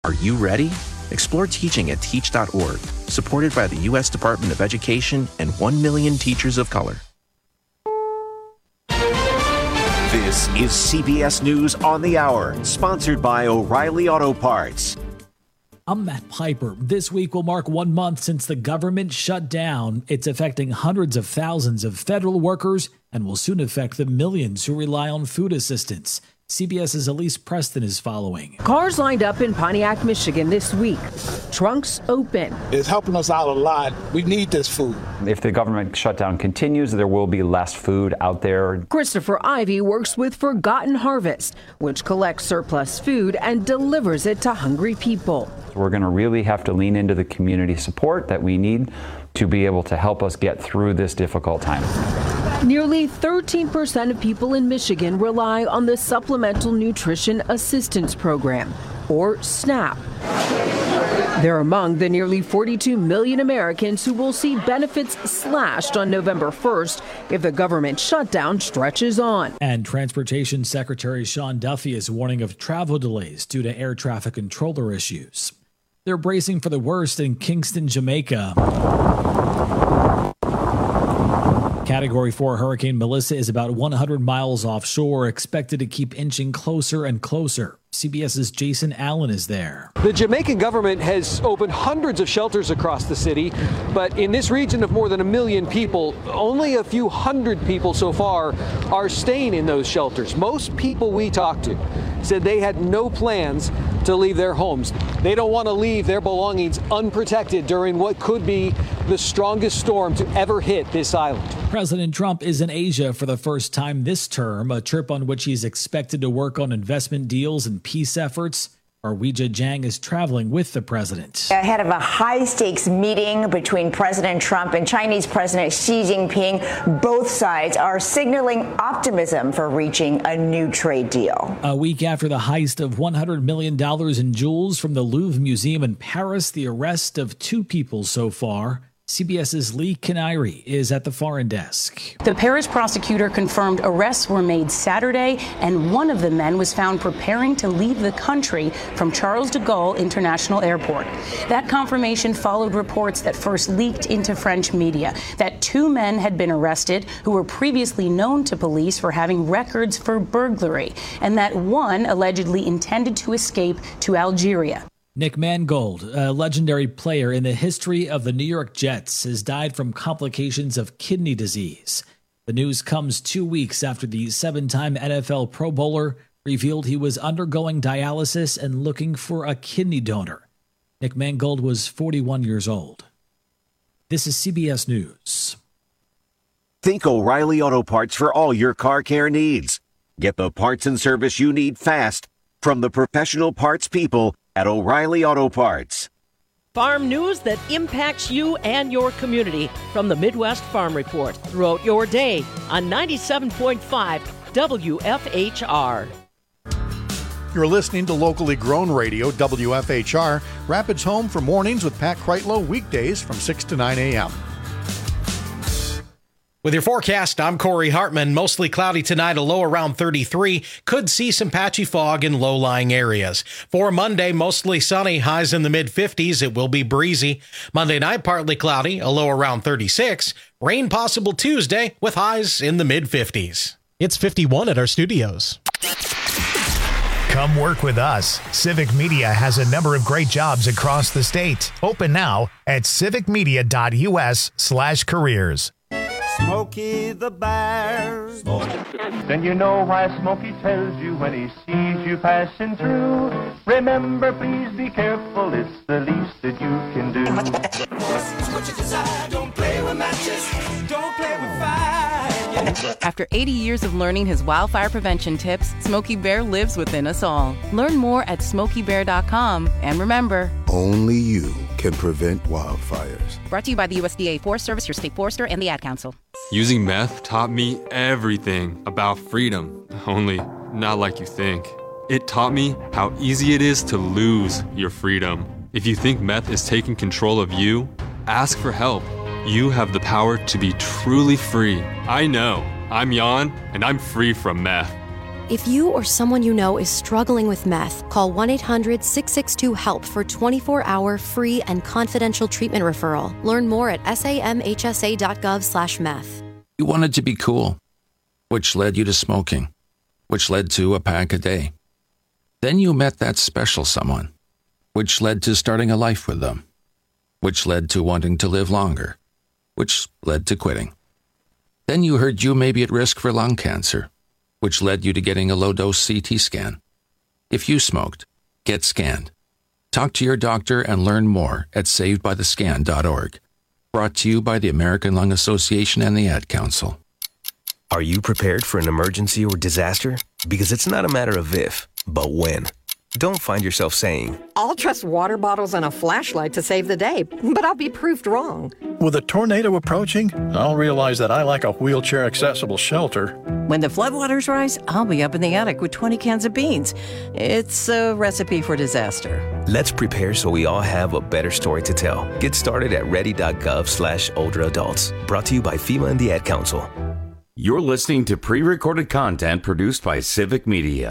Are you ready? Explore teaching at teach.org, supported by the U.S. Department of Education and 1 million teachers of color. This is CBS News on the Hour, sponsored by O'Reilly Auto Parts. I'm Matt Piper. This week will mark 1 month since the government shut down. It's affecting hundreds of thousands of federal workers and will soon affect the millions who rely on food assistance. CBS's Elise Preston is following. Cars lined up in Pontiac, Michigan this week. Trunks open. It's helping us out a lot. We need this food. If the government shutdown continues, there will be less food out there. Christopher Ivy works with Forgotten Harvest, which collects surplus food and delivers it to hungry people. We're going to really have to lean into the community support that we need to be able to help us get through this difficult time. Nearly 13% of people in Michigan rely on the Supplemental Nutrition Assistance Program, or SNAP. They're among the nearly 42 million Americans who will see benefits slashed on November 1st if the government shutdown stretches on. And Transportation Secretary Sean Duffy is warning of travel delays due to air traffic controller issues. They're bracing for the worst in Kingston, Jamaica. Category 4 Hurricane Melissa is about 100 miles offshore, expected to keep inching closer and closer. CBS's Jason Allen is there. The Jamaican government has opened hundreds of shelters across the city, but in this region of more than 1 million people, only a few hundred people so far are staying in those shelters. Most people we talked to said they had no plans to leave their homes. They don't want to leave their belongings unprotected during what could be the strongest storm to ever hit this island. President Trump is in Asia for the first time this term, a trip on which he's expected to work on investment deals and peace efforts. Arweja Jang is traveling with the president. Ahead of a high-stakes meeting between President Trump and Chinese President Xi Jinping, both sides are signaling optimism for reaching a new trade deal. A week after the heist of $100 million in jewels from the Louvre Museum in Paris, the arrest of 2 people so far. CBS's Lee Canary is at the foreign desk. The Paris prosecutor confirmed arrests were made Saturday, and one of the men was found preparing to leave the country from Charles de Gaulle International Airport. That confirmation followed reports that first leaked into French media that 2 men had been arrested who were previously known to police for having records for burglary, and that one allegedly intended to escape to Algeria. Nick Mangold, a legendary player in the history of the New York Jets, has died from complications of kidney disease. The news comes 2 weeks after the 7-time NFL Pro Bowler revealed he was undergoing dialysis and looking for a kidney donor. Nick Mangold was 41 years old. This is CBS News. Think O'Reilly Auto Parts for all your car care needs. Get the parts and service you need fast from the professional parts people at O'Reilly Auto Parts. Farm news that impacts you and your community from the Midwest Farm Report throughout your day on 97.5 WFHR. You're listening to locally grown radio, WFHR, Rapids home for mornings with Pat Kreitlow, weekdays from 6 to 9 a.m. With your forecast, I'm Corey Hartman. Mostly cloudy tonight, a low around 33. Could see some patchy fog in low-lying areas. For Monday, mostly sunny, highs in the mid-50s. It will be breezy. Monday night, partly cloudy, a low around 36. Rain possible Tuesday with highs in the mid-50s. It's 51 at our studios. Come work with us. Civic Media has a number of great jobs across the state. Open now at civicmedia.us/careers. Smokey the Bear. Then you know why Smokey tells you when he sees you passing through. Remember, please be careful, it's the least that you can do. What you desire, don't play with matches, don't play with fire. After 80 years of learning his wildfire prevention tips, Smokey Bear lives within us all. Learn more at SmokeyBear.com. And remember, only you can prevent wildfires. Brought to you by the USDA Forest Service, your state forester, and the Ad Council. Using meth taught me everything about freedom, only not like you think. It taught me how easy it is to lose your freedom. If you think meth is taking control of you, ask for help. You have the power to be truly free. I know. I'm Jan, and I'm free from meth. If you or someone you know is struggling with meth, call 1-800-662-HELP for 24-hour free and confidential treatment referral. Learn more at samhsa.gov/meth. You wanted to be cool, which led you to smoking, which led to a pack a day. Then you met that special someone, which led to starting a life with them, which led to wanting to live longer, which led to quitting. Then you heard you may be at risk for lung cancer, which led you to getting a low-dose CT scan. If you smoked, get scanned. Talk to your doctor and learn more at savedbythescan.org. Brought to you by the American Lung Association and the Ad Council. Are you prepared for an emergency or disaster? Because it's not a matter of if, but when. Don't find yourself saying, I'll trust water bottles and a flashlight to save the day, but I'll be proved wrong. With a tornado approaching, I'll realize that I lack a wheelchair-accessible shelter. When the floodwaters rise, I'll be up in the attic with 20 cans of beans. It's a recipe for disaster. Let's prepare so we all have a better story to tell. Get started at ready.gov/older adults. Brought to you by FEMA and the Ad Council. You're listening to pre-recorded content produced by Civic Media.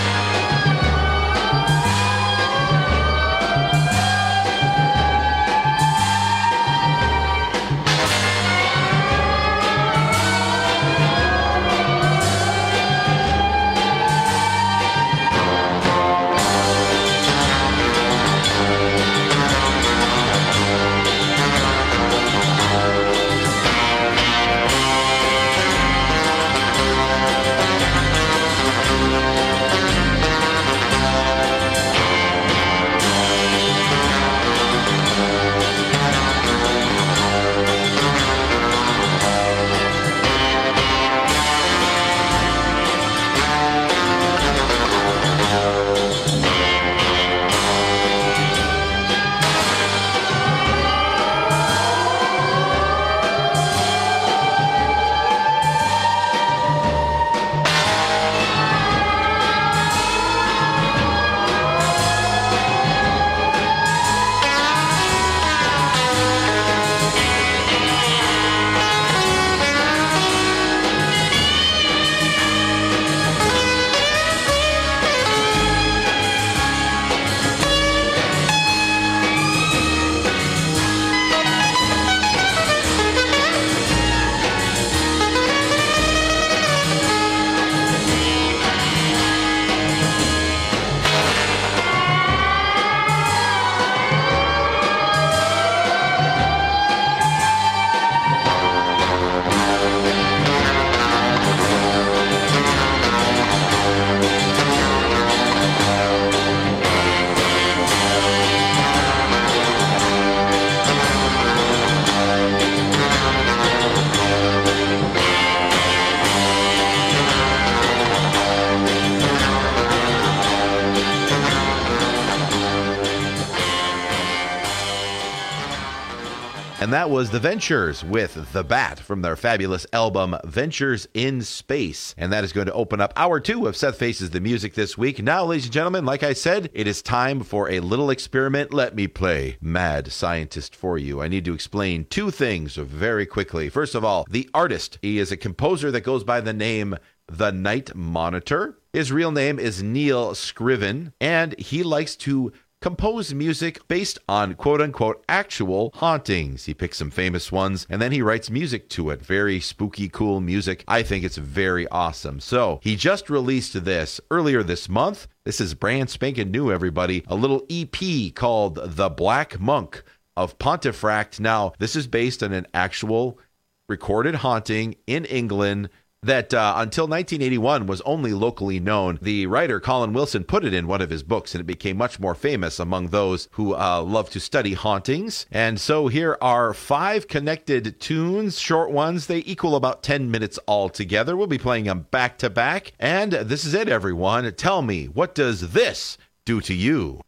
And that was The Ventures with The Bat from their fabulous album, Ventures in Space. And that is going to open up hour 2 of Seth Faces the Music this week. Now, ladies and gentlemen, like I said, it is time for a little experiment. Let me play mad scientist for you. I need to explain 2 things very quickly. First of all, the artist. He is a composer that goes by the name The Night Monitor. His real name is Neil Scriven, and he likes to compose music based on quote-unquote actual hauntings. He picks some famous ones, and then he writes music to it. Very spooky, cool music. I think it's very awesome. So he just released this earlier this month. This is brand spanking new, everybody. A little EP called The Black Monk of Pontefract. Now, this is based on an actual recorded haunting in England that until 1981 was only locally known. The writer Colin Wilson put it in one of his books, and it became much more famous among those who love to study hauntings. And so here are 5 connected tunes, short ones. They equal about 10 minutes altogether. We'll be playing them back to back. And this is it, everyone. Tell me, what does this do to you?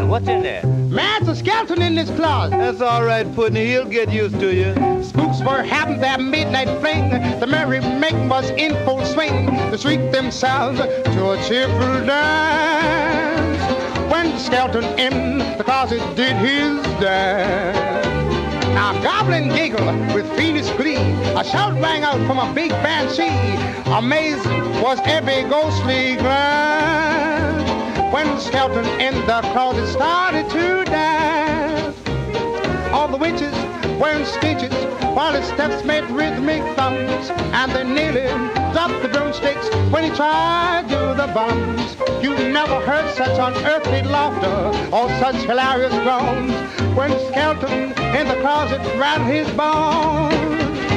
What's in there? Man, it's a skeleton in this closet. That's all right, Putney. He'll get used to you. Spooks were having their midnight fling. The merry making was in full swing. They shrieked themselves to a cheerful dance. When the skeleton in the closet did his dance. Now goblin giggled with fiendish glee. A shout rang out from a big banshee. Amazed was every ghostly glance when the skeleton in the closet started to dance. All the witches wearing stitches while his steps made rhythmic thumps, and they nearly dropped the broomsticks when he tried to do the bums. You never heard such unearthly laughter or such hilarious groans when the skeleton in the closet rattled his bones.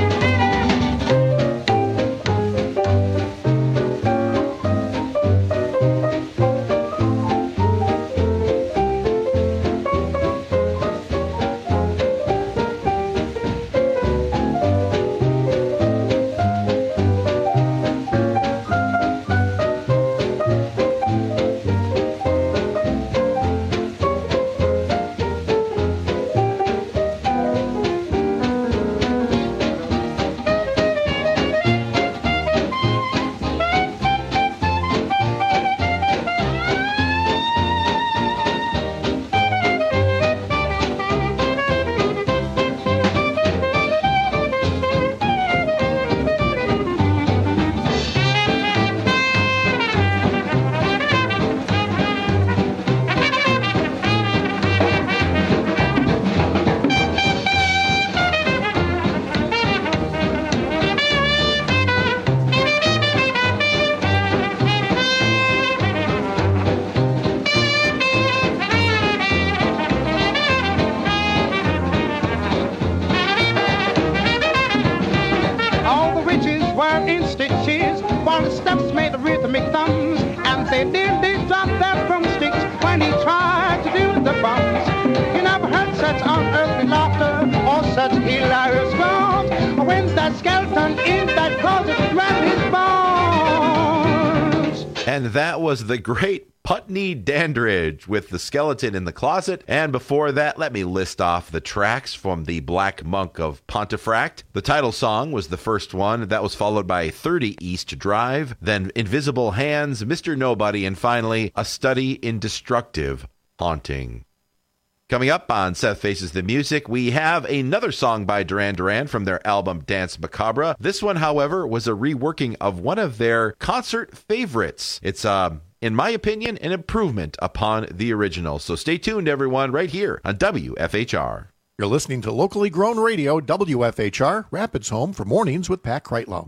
And that was the great Putney Dandridge with The Skeleton in the Closet. And before that, let me list off the tracks from The Black Monk of Pontefract. The title song was the first one. That was followed by 30 East Drive, then Invisible Hands, Mr. Nobody, and finally, A Study in Destructive Haunting. Coming up on Seth Faces the Music, we have another song by Duran Duran from their album Dance Macabre. This one, however, was a reworking of one of their concert favorites. It's, in my opinion, an improvement upon the original. So stay tuned, everyone, right here on WFHR. You're listening to locally grown radio, WFHR, Rapids Home for Mornings with Pat Kreitlow.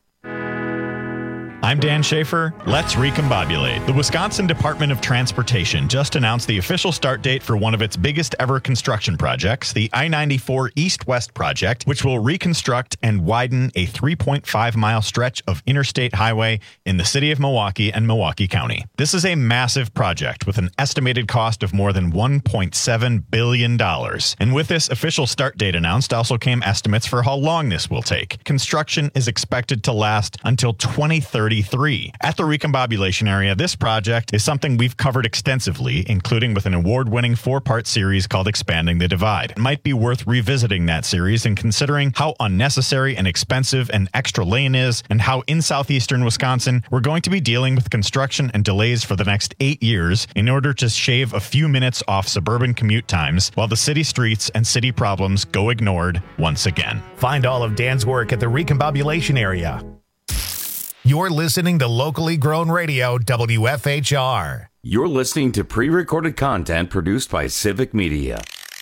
I'm Dan Schaefer. Let's recombobulate. The Wisconsin Department of Transportation just announced the official start date for one of its biggest ever construction projects, the I-94 East-West project, which will reconstruct and widen a 3.5-mile stretch of interstate highway in the city of Milwaukee and Milwaukee County. This is a massive project with an estimated cost of more than $1.7 billion. And with this official start date announced also came estimates for how long this will take. Construction is expected to last until 2030. At the recombobulation area, this project is something we've covered extensively, including with an award-winning 4-part series called Expanding the Divide. It might be worth revisiting that series and considering how unnecessary and expensive an extra lane is, and how in southeastern Wisconsin we're going to be dealing with construction and delays for the next 8 years in order to shave a few minutes off suburban commute times while the city streets and city problems go ignored once again. Find all of Dan's work at the recombobulation area. You're listening to locally grown radio, WFHR. You're listening to pre-recorded content produced by Civic Media.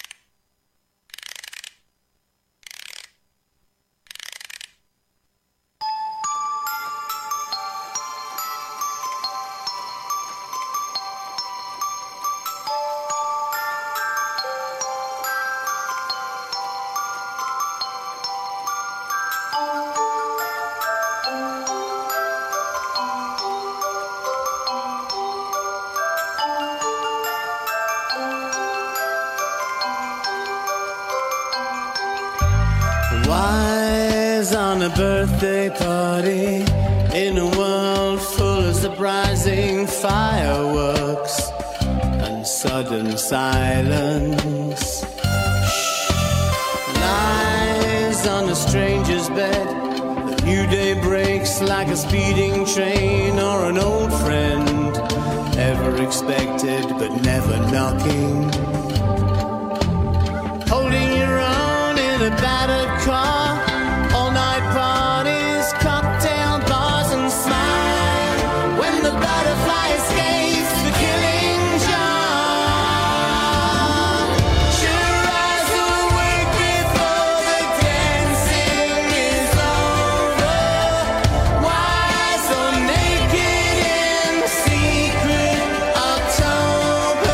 Wise on a birthday party in a world full of surprising fireworks and sudden silence. Lies on a stranger's bed. The new day breaks like a speeding train or an old friend, ever expected but never knocking. Holding your own in a battered car, all-night parties, cocktail bars and smile. When the butterfly escapes the killing jar, should rise awake before the dancing is over. Why so naked in the secret October?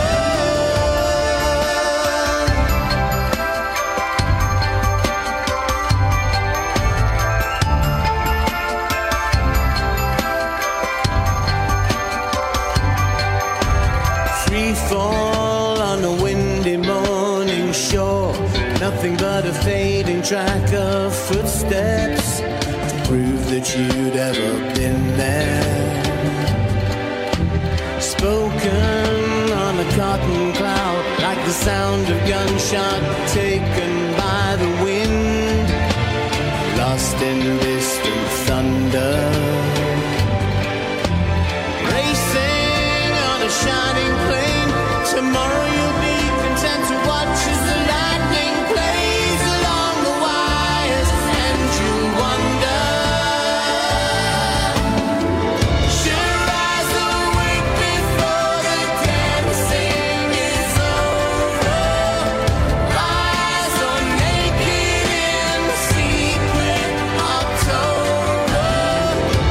Free fall on a windy morning shore, nothing but a fading track of footsteps to prove that you'd ever been there. Spoken on a cotton cloud, like the sound of gunshot taken by the wind, lost in distant thunder. Racing on a shining plane, tomorrow you'll be content to watch as the lightning plays along the wires, and you'll wonder, should rise awake before the dancing is over. Rise so naked in the secret October.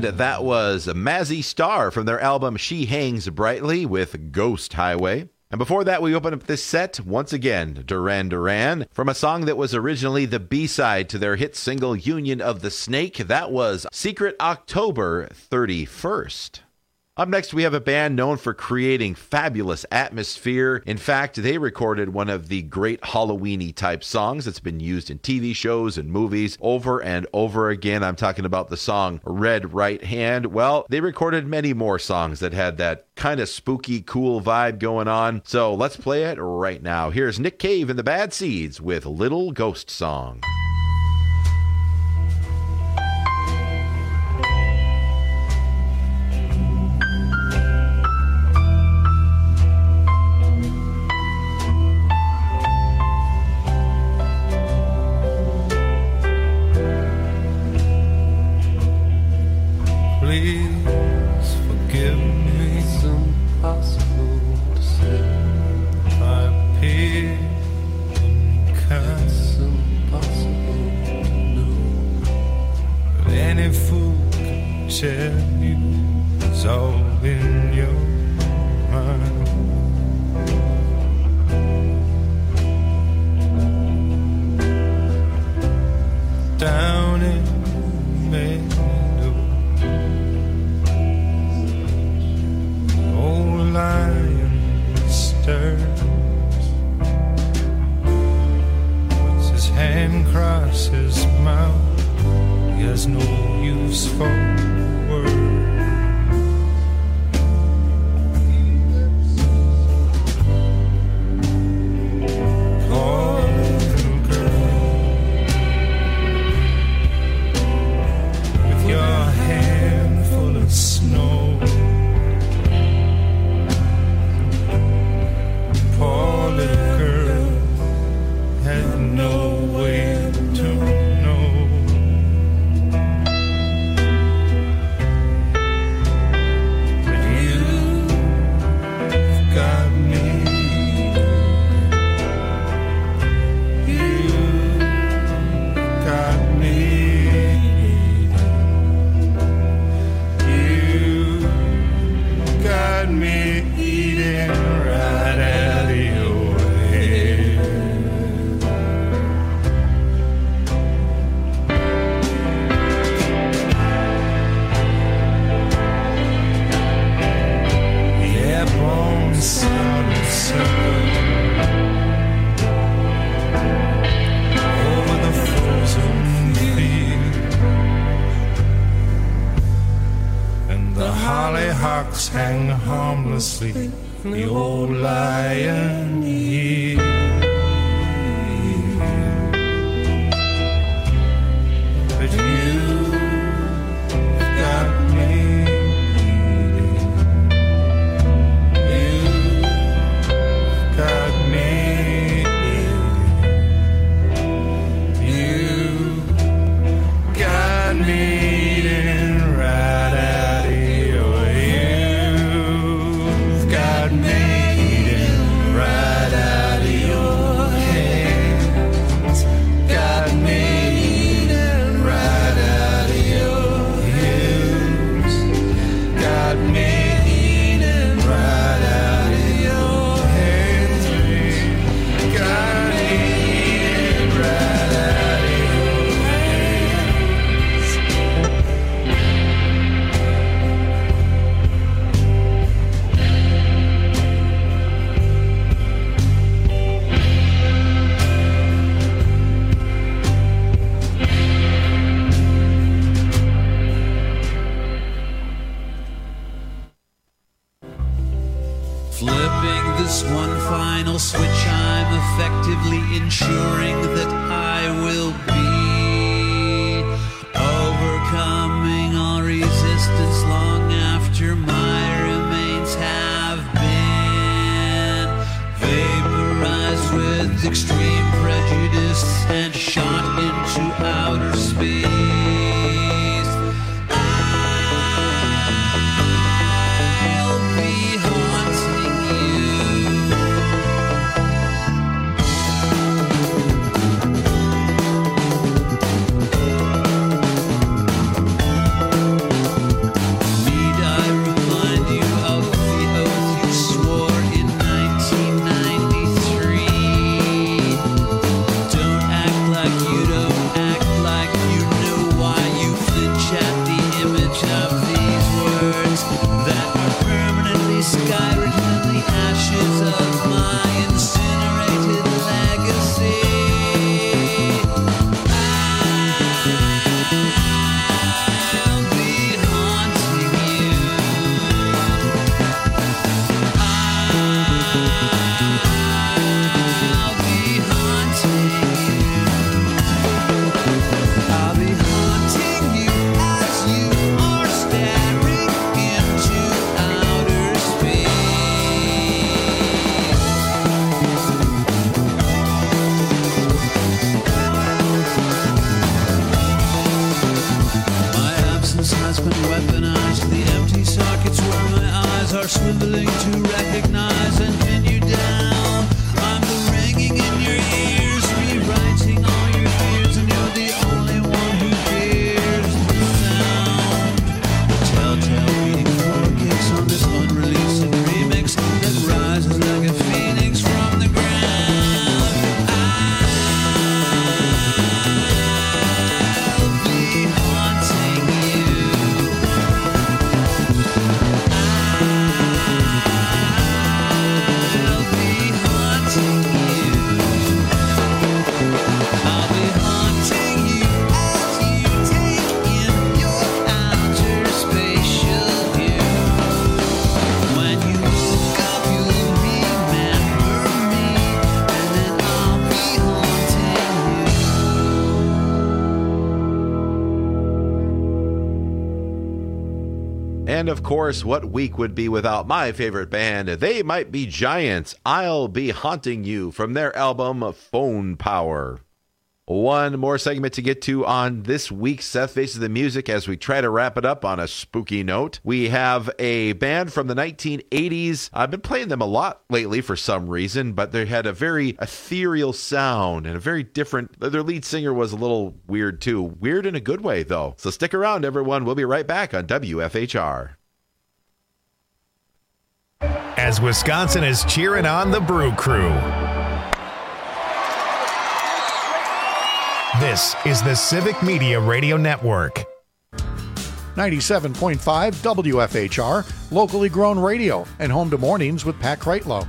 And that was Mazzy Star from their album She Hangs Brightly with Ghost Highway. And before that, we open up this set, once again, Duran Duran, from a song that was originally the B-side to their hit single Union of the Snake. That was Secret October 31st. Up next, we have a band known for creating fabulous atmosphere. In fact, they recorded one of the great Halloween-y type songs that's been used in TV shows and movies over and over again. I'm talking about the song Red Right Hand. Well, they recorded many more songs that had that kind of spooky, cool vibe going on. So let's play it right now. Here's Nick Cave and the Bad Seeds with Little Ghost Song. Please forgive me. It's impossible to say. I appear unkind. It's impossible to know. But any fool can tell you it's all in your mind. Down in May. Lion stirs, puts his hand across his mouth. He has no use for words. Poor little girl, with your hand full of snow. Poor little girl had no way to know. But you've got me. You've got me. You've got me eating right out of your head. The airborne sun circle over the frozen field, and the hollyhocks hang harmlessly. The old lion here, but you got me. You got me. You got me eating right out of your ear. You've got me eating right out of your hands. Got me eating right out of your ears. Got me eating right out of your hands. Got me eating right out of your hands. Flipping this one final switch, I'm effectively ensuring that I will be overcoming all resistance long after my remains have been vaporized with extreme prejudice and shot into outer space. I'll be haunting you. sky return the ashes of my incinerated legacy. I'll be haunting you. I'll be haunting you. I'll be haunting you as you are staring into outer space. My absence has been weaponized. The empty sockets where my eyes are swiveling to recognize and pin you down. I'm the ringing in your ears, rewriting all your fears, and you're the only one who hears the sound. The telltale beating for a kiss on this unreleased remix that rises like a phoenix from the ground. I'll be haunting you. I'll be haunting you. I'll be haunting you as you take in your outer spatial view. When you look up, you'll remember me, and then I'll be haunting you. And of course, what week would be without my favorite band? They Might Be Giants. I'll Be Haunting You from their album Phone Power. One more segment to get to on this week's Seth Faces the Music as we try to wrap it up on a spooky note. We have a band from the 1980s. I've been playing them a lot lately for some reason, but they had a very ethereal sound and a very different... Their lead singer was a little weird too. Weird in a good way, though. So stick around, everyone. We'll be right back on WFHR. As Wisconsin is cheering on the Brew Crew. This is the Civic Media Radio Network. 97.5 WFHR, locally grown radio, and home to mornings with Pat Kreitlow.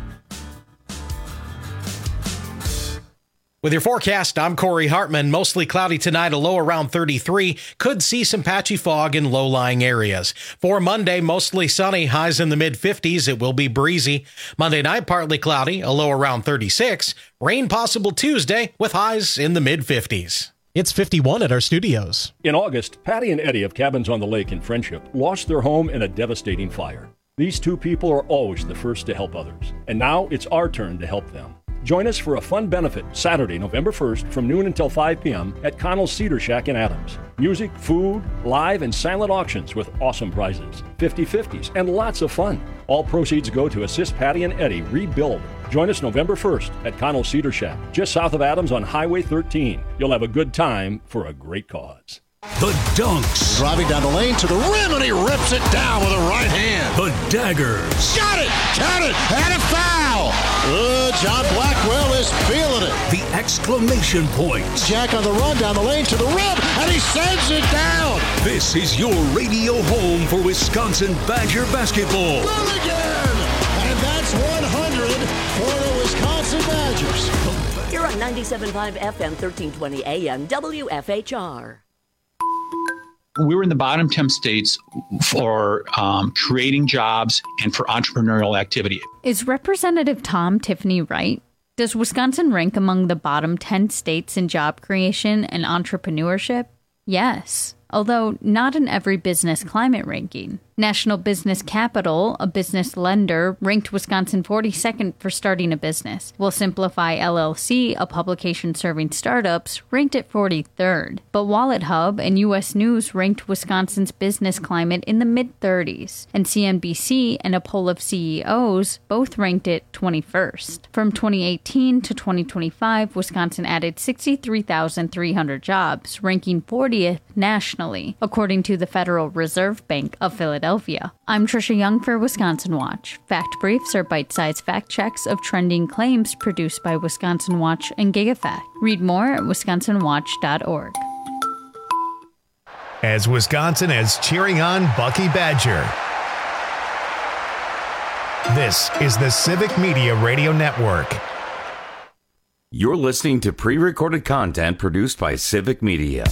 With your forecast, I'm Corey Hartman. Mostly cloudy tonight, a low around 33. Could see some patchy fog in low-lying areas. For Monday, mostly sunny, highs in the mid-50s. It will be breezy. Monday night, partly cloudy, a low around 36. Rain possible Tuesday with highs in the mid-50s. It's 51 at our studios. In August, Patty and Eddie of Cabins on the Lake in Friendship lost their home in a devastating fire. These two people are always the first to help others, and now it's our turn to help them. Join us for a fun benefit Saturday, November 1st from noon until 5 p.m. at Connell's Cedar Shack in Adams. Music, food, live and silent auctions with awesome prizes, 50/50s, and lots of fun. All proceeds go to assist Patty and Eddie rebuild. Join us November 1st at Connell's Cedar Shack, just south of Adams on Highway 13. You'll have a good time for a great cause. The dunks. Driving down the lane to the rim, and he rips it down with a right hand. The daggers. Got it! Count it! And a foul! John Blackwell is feeling it. The exclamation points. Jack on the run down the lane to the rim, and he sends it down. This is your radio home for Wisconsin Badger basketball. Well again! And that's 100 for the Wisconsin Badgers. You're on 97.5 FM, 1320 AM, WFHR. We were in the bottom 10 states for creating jobs and for entrepreneurial activity. Is Representative Tom Tiffany right? Does Wisconsin rank among the bottom 10 states in job creation and entrepreneurship? Yes, although not in every business climate ranking. National Business Capital, a business lender, ranked Wisconsin 42nd for starting a business, while Simplify LLC, a publication serving startups, ranked it 43rd. But Wallet Hub and U.S. News ranked Wisconsin's business climate in the mid-30s, and CNBC and a poll of CEOs both ranked it 21st. From 2018 to 2025, Wisconsin added 63,300 jobs, ranking 40th nationally, according to the Federal Reserve Bank of Philadelphia. I'm Trisha Young for Wisconsin Watch. Fact briefs are bite-sized fact checks of trending claims produced by Wisconsin Watch and GigaFact. Read more at wisconsinwatch.org. As Wisconsin is cheering on Bucky Badger. This is the Civic Media Radio Network. You're listening to pre-recorded content produced by Civic Media.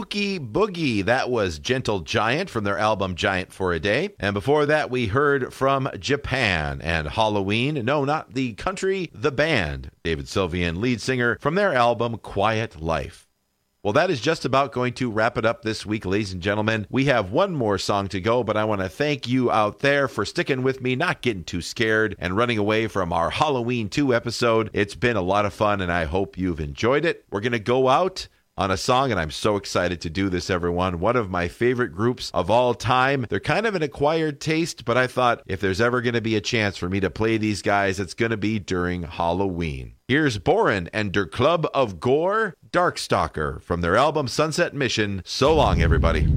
Spooky Boogie. That was Gentle Giant from their album Giant for a Day. And before that, we heard from Japan and Halloween. No, not the country, the band. David Sylvian, lead singer, from their album Quiet Life. Well, that is just about going to wrap it up this week, ladies and gentlemen. We have one more song to go, but I want to thank you out there for sticking with me, not getting too scared, and running away from our Halloween 2 episode. It's been a lot of fun, and I hope you've enjoyed it. We're going to go out on a song, and I'm so excited to do this, everyone. One of my favorite groups of all time. They're kind of an acquired taste, but I thought if there's ever going to be a chance for me to play these guys, it's going to be during Halloween. Here's Boren and Der Club of Gore, Darkstalker, from their album Sunset Mission. So long, everybody.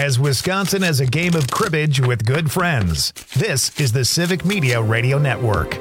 as Wisconsin as a game of cribbage with good friends. This is the Civic Media Radio Network.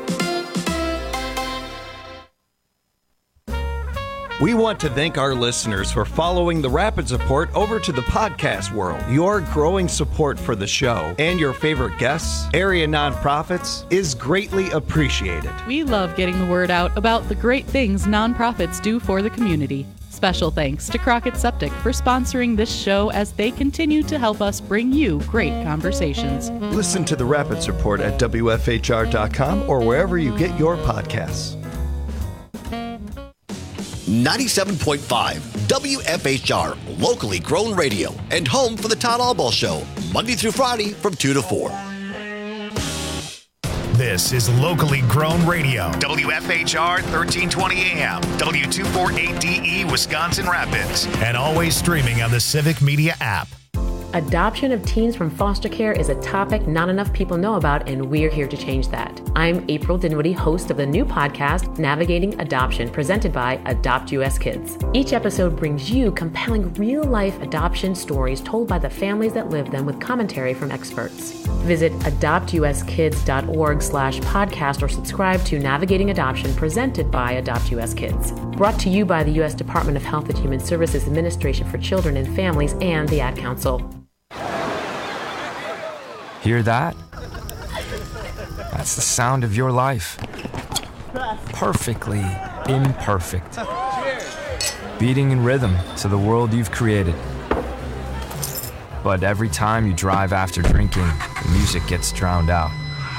We want to thank our listeners for following the Rapids Report over to the podcast world. Your growing support for the show and your favorite guests, area nonprofits, is greatly appreciated. We love getting the word out about the great things nonprofits do for the community. Special thanks to Crockett Septic for sponsoring this show as they continue to help us bring you great conversations. Listen to the Rapids Report at WFHR.com or wherever you get your podcasts. 97.5 WFHR, locally grown radio, and home for the Todd Albaugh Show, Monday through Friday from 2 to 4. This is locally grown radio. WFHR 1320 AM, W248DE, Wisconsin Rapids, and always streaming on the Civic Media app. Adoption of teens from foster care is a topic not enough people know about, and we're here to change that. I'm April Dinwiddie, host of the new podcast, Navigating Adoption, presented by Adopt US Kids. Each episode brings you compelling real-life adoption stories told by the families that live them with commentary from experts. Visit adoptuskids.org/podcast or subscribe to Navigating Adoption, presented by Adopt US Kids. Brought to you by the U.S. Department of Health and Human Services Administration for Children and Families and the Ad Council. Hear that? That's the sound of your life. Perfectly imperfect. Beating in rhythm to the world you've created. But every time you drive after drinking, the music gets drowned out.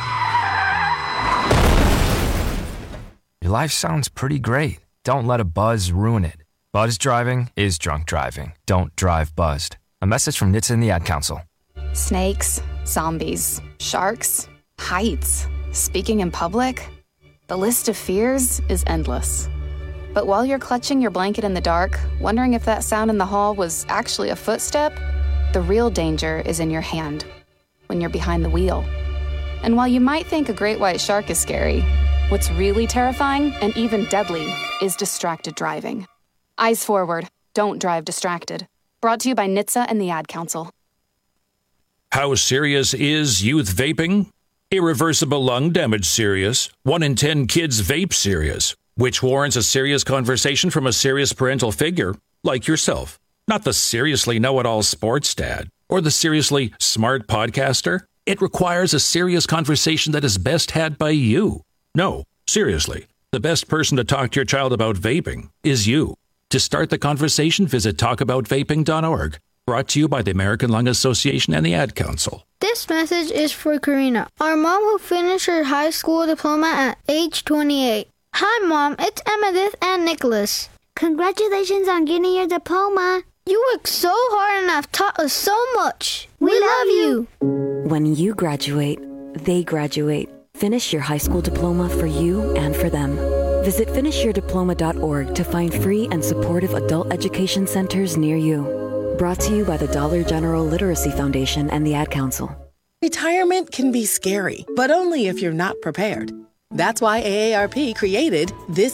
Your life sounds pretty great. Don't let a buzz ruin it. Buzz driving is drunk driving. Don't drive buzzed. A message from NHTSA and the Ad Council. Snakes, zombies, sharks, heights, speaking in public. The list of fears is endless. But while you're clutching your blanket in the dark, wondering if that sound in the hall was actually a footstep, the real danger is in your hand, when you're behind the wheel. And while you might think a great white shark is scary, what's really terrifying and even deadly is distracted driving. Eyes forward, don't drive distracted. Brought to you by NHTSA and the Ad Council. How serious is youth vaping? Irreversible lung damage serious. 1 in 10 kids vape serious, which warrants a serious conversation from a serious parental figure like yourself. Not the seriously know-it-all sports dad or the seriously smart podcaster. It requires a serious conversation that is best had by you. No, seriously, the best person to talk to your child about vaping is you. To start the conversation, visit talkaboutvaping.org. Brought to you by the American Lung Association and the Ad Council. This message is for Karina, our mom who finished her high school diploma at age 28. Hi, Mom. It's Emmettith and Nicholas. Congratulations on getting your diploma. You worked so hard and have taught us so much. We love you. When you graduate, they graduate. Finish your high school diploma for you and for them. Visit finishyourdiploma.org to find free and supportive adult education centers near you. Brought to you by the Dollar General Literacy Foundation and the Ad Council. Retirement can be scary, but only if you're not prepared. That's why AARP created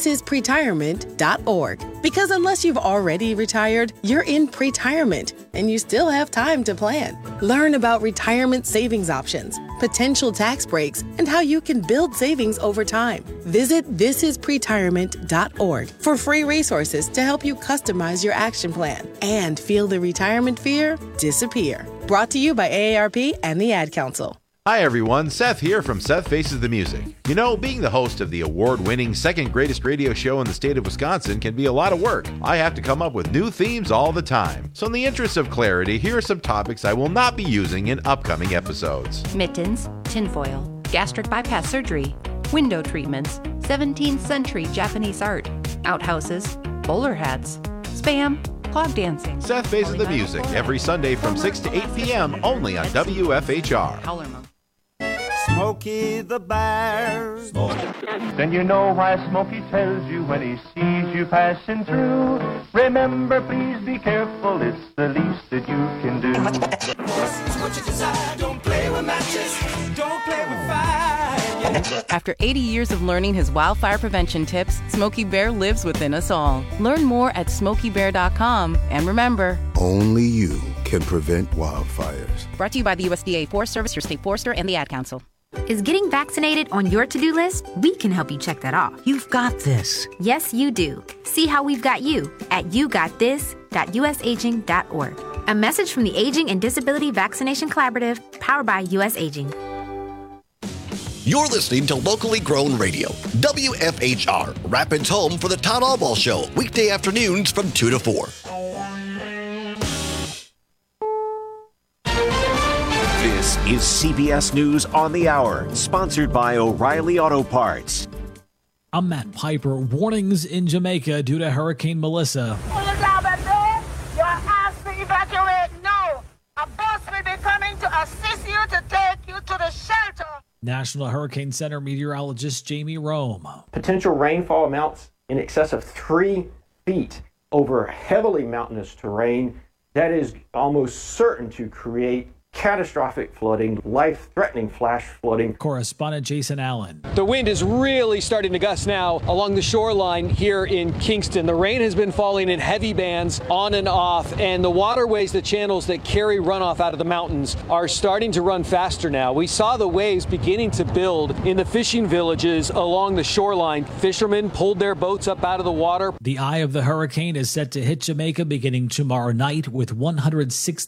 thisispretirement.org. Because unless you've already retired, you're in pretirement, and you still have time to plan. Learn about retirement savings options, potential tax breaks, and how you can build savings over time. Visit thisispretirement.org for free resources to help you customize your action plan and feel the retirement fear disappear. Brought to you by AARP and the Ad Council. Hi everyone, Seth here from Seth Faces the Music. You know, being the host of the award-winning second greatest radio show in the state of Wisconsin can be a lot of work. I have to come up with new themes all the time. So in the interest of clarity, here are some topics I will not be using in upcoming episodes. Mittens, tinfoil, gastric bypass surgery, window treatments, 17th century Japanese art, outhouses, bowler hats, spam, clog dancing. Seth Faces the Music every Sunday from 6 to 8 p.m. only on WFHR. Smokey the Bear. Then you know why Smokey tells you when he sees you passing through. Remember, please be careful, it's the least that you can do. What you desire, don't play with matches, don't play with fire. After 80 years of learning his wildfire prevention tips, Smokey Bear lives within us all. Learn more at SmokeyBear.com, and remember, only you can can prevent wildfires. Brought to you by the USDA Forest Service, your state forester, and the Ad Council. Is getting vaccinated on your to-do list? We can help you check that off. You've got this. Yes, you do. See how we've got you at yougotthis.usaging.org. A message from the Aging and Disability Vaccination Collaborative, powered by US Aging. You're listening to Locally Grown Radio, WFHR, Rapids home for the Todd Albaugh Show, weekday afternoons from 2 to 4. This is CBS News on the Hour, sponsored by O'Reilly Auto Parts. I'm Matt Piper. Warnings in Jamaica due to Hurricane Melissa. Your asked to evacuate. No, a bus will be coming to assist you to take you to the shelter. National Hurricane Center meteorologist Jamie Rome. Potential rainfall amounts in excess of 3 feet over heavily mountainous terrain. That is almost certain to create catastrophic flooding, life-threatening flash flooding. Correspondent Jason Allen. The wind is really starting to gust now along the shoreline here in Kingston. The rain has been falling in heavy bands on and off, and the waterways, the channels that carry runoff out of the mountains are starting to run faster now. We saw the waves beginning to build in the fishing villages along the shoreline. Fishermen pulled their boats up out of the water. The eye of the hurricane is set to hit Jamaica beginning tomorrow night with 160